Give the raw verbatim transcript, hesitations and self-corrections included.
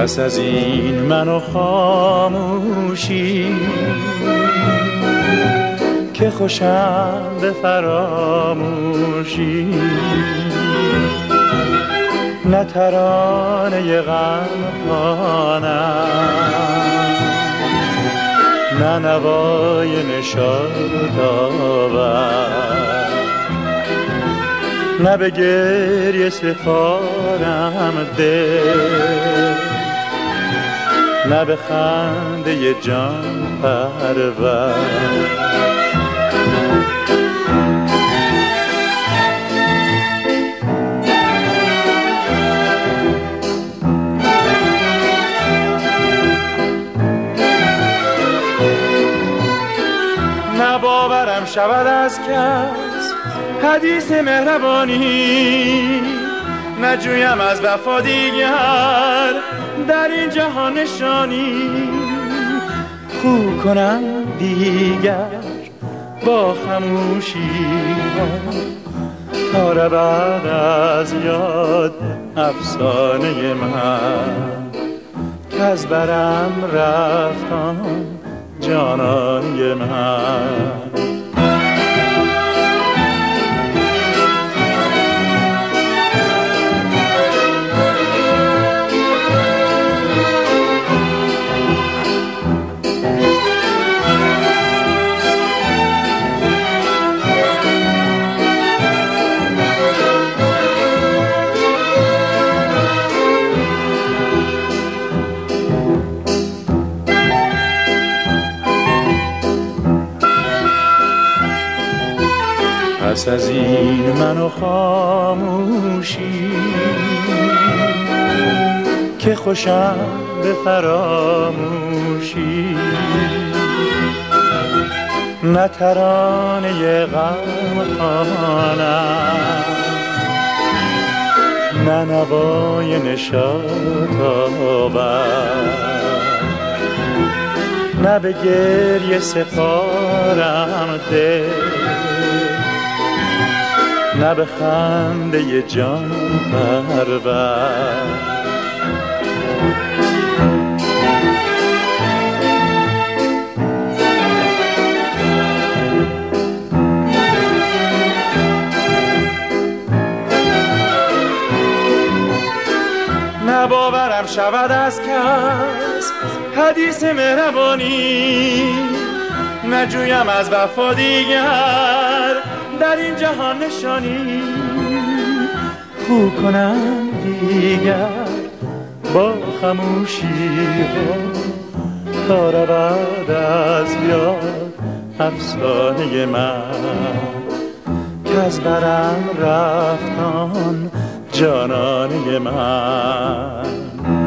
پس از این من و خاموشی که خوشم به فراموشی، نه ترانه غم خوانم نه نوای نشاط آور، نه به گریه سپارم دل، نه به خنده جان پرور. نه باورم شود از کس حدیث مهربانی، نجویم از وفا دیگر در این جهان نشانی. خو کنم دیگر با خموشی ها تا رود از یاد افسانه من، که از برم رفتم جانانه من. پس از این من و خاموشی که خوشم به فراموشی، نه ترانه غم خوانم نه نوای نشاط آور، نه به گریه سپارم دل، نه به خنده جان پرور. نه باورم شود از کس حدیث مهربانی، نجویم از وفا دیگر در این جهان نشانی. خو کنم دیگر با خموشی ها تا رود از یاد افسانه من، که از برم رفتان جانانه من.